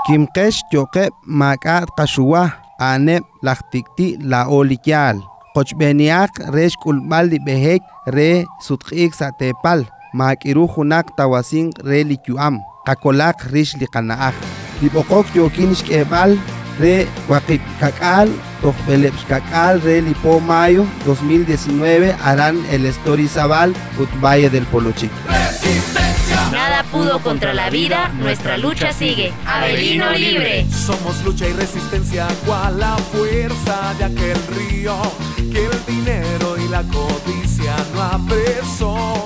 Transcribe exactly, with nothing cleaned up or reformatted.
Kimkesh yoke makat kashuwa ane laktikti la olikyal. Qochbeniak resh kulmal di behek re sutqik sa tepal. Makiru hunak tawasin re likyuam. Kakolak rish likanaak. Dipokok yokinish kebal re wakit kakal. Tojbelep kakal re lipo mayo dos mil diecinueve harán el Story Zabal Valle del Polochic. Nada pudo contra la vida, nuestra lucha sigue. Avelino libre. Somos lucha y resistencia, cual la fuerza de aquel río que el dinero y la codicia no apresó.